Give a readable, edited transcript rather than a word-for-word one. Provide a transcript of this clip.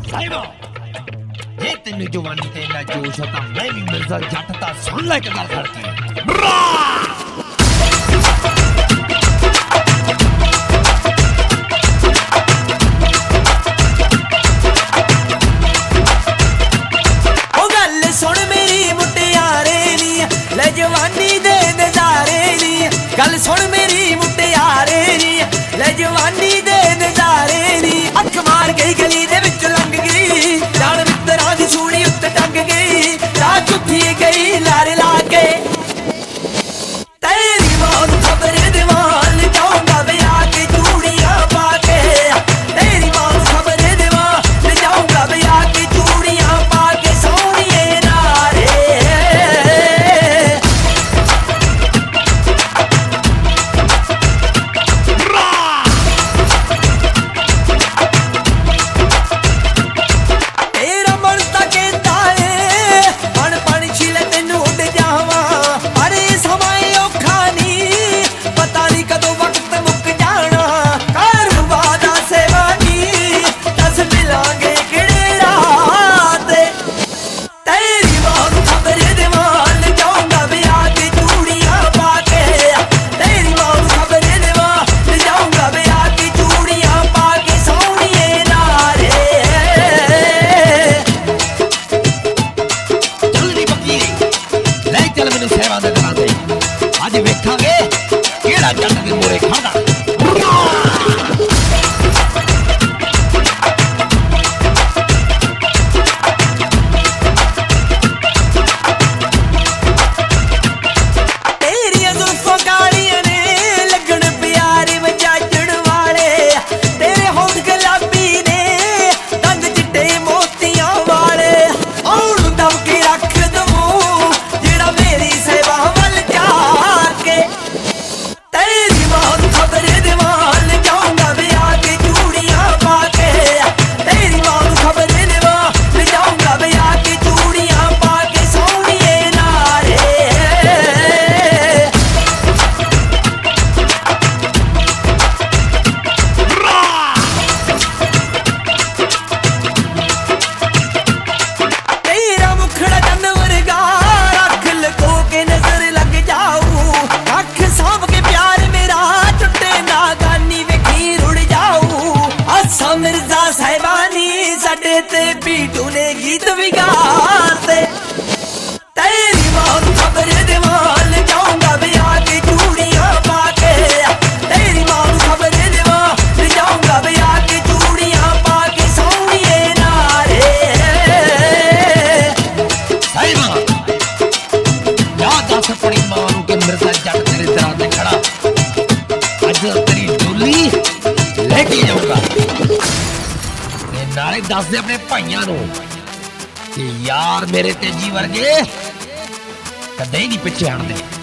ਸਾਹਿਬਾ ਜੇ ਤੈਨੂੰ ਜਵਾਨੀ ਤੇ ਇੰਨਾ ਜੋਸ਼ ਤਾਂ ਮੈਂ ਵੀ ਮਿਰਜ਼ਾ ਜੱਟ ਤਾਂ ਸੁਣ ਲੈ ਕੇ ਗੱਲ ਕਰਕੇ ਉਹ ਗੱਲ ਸੁਣ ਮੇਰੀ ਮੁਟਿਆਰੇ ਨੀ ਲੈ ਜਵਾਨੀ ਦੇ ਨਜ਼ਾਰੇ ਨੀ ਗੱਲ ਸੁਣ ਮੇਰੀ ਮੁਟਿਆਰੇ ਨੀ ਲੈ ਜਵਾਨੀ ਦੇ ਨਜ਼ਾਰੇ ਨੀ ਅੱਖ ਮਾਰ ਗਈ ਗਲੀ ਦੇ ਵਿੱਚ ਲੰਘ ਗਈ ਜਾਣ ਮਿੱਤਰਾਂ ਦੀ ਸੂਣੀ ਉੱਤੇ ਟੰਗ ਗਈ ਰਾਹ ਚੁੱਕੀ ਗਈ ਲਾਰੇ ਲਾ ਕੇ ਤੇਰੀ ਮਾਂ ਨੂੰ ਖਬਰ ਦੇਵਾਂ ਲਿਜਾਊਂਗਾ ਵਿਆਹ ਕੇ ਚੂੜੀਆਂ ਪਾ ਕੇ ਤੇਰੀ ਮਾਂ ਨੂੰ ਖਬਰ ਦੇਵਾਂ ਲਿਜਾਊਂਗਾ ਵਿਆਹ ਕੇ ਚੂੜੀਆਂ ਪਾ ਕੇ ਸੋਹਣੀਏ ਨਾਰੇ ਤੇਰਾ ਮਨ ਤਾਂ ਕਹਿੰਦਾ ਏ ਮਨ ਪਾਣੀ ਛਿਲੇ ਤੈਨੂੰ ਉੱਡ ਜਾਵਾਂ ਪਰ ਇਹ ਸਮਾਂ ਔਖਾ ਨਹੀਂ ਪਤਾ ਨਹੀਂ ਕਦੋਂ ਵਕਤ ਮੁੱਕ ਜਾਣਾ ਕਰ ਵਾਦਾ ਸੇਵਾਨੀ ਦੱਸ ਮਿਲਾਂਗੇ ਕਿਹੜੇ ਰਾਹ ਤੇ ਤੇਰੀ ਮਾਂ ਨੂੰ ਖਬਰ ਦੇਵਾਂ ਲਿਜਾਊਂਗਾ ਵਿਆਹ ਕੇ ਚੂੜੀਆਂ ਪਾ ਕੇ ਤੇਰੀ ਮਾਂ ਨੂੰ ਖਬਰ ਦੇਵਾਂ ਲਿਜਾਊਂਗਾ ਵਿਆਹ ਕੇ ਚੂੜੀਆਂ ਪਾ ਕੇ ਸੋਹਣੀਏ ਨਾਰੇ ਚੱਲ ਨੀ ਫਕੀਰੀ ਲੈ ਚੱਲ ਮੈਨੂੰ ਸੇਵਾ ਦੇ ਘਰਾਂ ਤੇ ਅੱਜ ਵੇਖਾਂਗੇ ਕਿਹੜਾ ਜੱਟ ਦੇ ਮੂਹਰੇ ਖੜਦਾ ਤੇਰੀਆਂ ਜ਼ੁਲਫਾਂ ਕਾਲੀਆਂ ਨੇ ਲੱਗਣ ਪਿਆਰੇ ਵਜਾਜਣ ਵਾਲੇ ਤੇਰੇ ਹੋਂਠ ਗੁਲਾਬੀ ਨੇ ਦੰਦ ਚਿੱਟੇ ਮੋਤੀਆਂ ਵਾਲੇ ਉਹਨੂੰ ਦਬ ਕੇ ਰੱਖ ਦਮੂ ਜਿਹੜਾ ਮੇਰੀ ਸੇਵਾ ਵੱਲ ਜਾ ਕੇ ਤੇਰੀ ਮਾਂ ਨੂੰ ਖਬਰ ਦੇਵਾਂ ਲਿਜਾਊਂਗਾ ਵਿਆਹ ਕੇ ਚੂੜੀਆਂ ਪਾ ਕੇ ਤੇਰੀ ਮਾਂ ਨੂੰ ਖਬਰ ਦੇਵਾਂ ਲਿਜਾਊਂਗਾ ਵਿਆਹ ਕੇ ਚੂੜੀਆਂ ਪਾ ਕੇ ਸੋਹਣੀਏ ਨਾਰੇ ਤੇਰਾ ਮੁਖੜਾ ਚੰਨ ਵਰਗਾ ਰੱਖ ਲਕੋ ਕੇ ਨਜ਼ਰ ਲੱਗ ਜਾਊ ਅੱਖ ਸਾਂਭ ਕੇ ਪਿਆਰ ਮੇਰਾ ਟੁੱਟੇ ਨਾ ਗਾਨੀ ਵੇਖੀ ਰੁੜ ਜਾਊ ਅਸਾਂ ਮਿਰਜ਼ਾ ਸਾਹਿਬਾਨੀ ਸਾਡੇ ਤੇ ਪੀਟੂ ਨੇ ਗੀਤ ਵਿਗਾੜਤੇ ਤੇਰੀ ਮਾਂ ਨੂੰ ਖਬਰ ਦੇਵਾਂ ਲਿਜਾਊਂਗਾ ਵਿਆਹ ਕੇ ਚੂੜੀਆਂ ਪਾ ਕੇ ਤੇਰੀ ਮਾਂ ਨੂੰ ਖਬਰ ਦੇਵਾਂ ਲਿਜਾਊਂਗਾ ਵਿਆਹ ਕੇ ਚੂੜੀਆਂ ਪਾ ਕੇ ਸੋਹਣੀਏ ਨਾਰੇ ਸਾਹਿਬਾ ਯਾਦ ਦੱਸ ਆਪਣੀ ਮਾਂ ਨੂੰ ਕਿ ਮਿਰਜ਼ਾ ਜੱਟ ਤੇਰੇ ਦਰਾਂ ਤੇ ਖੜਾ ਅੱਜ ਤੇਰੀ ਡੋਲੀ ਲੈ ਕੇ ਜਾਊਗਾ ਤੇ ਨਾਲੇ ਦੱਸ ਦੇ ਆਪਣੇ ਭਾਈਆਂ ਨੂੰ ਕਿ ਯਾਰ ਮੇਰੇ ਤੇਜੀ ਵਰਗੇ ਕਦੇ ਨਹੀਂ ਪਿੱਛੇ ਹਟਦੇ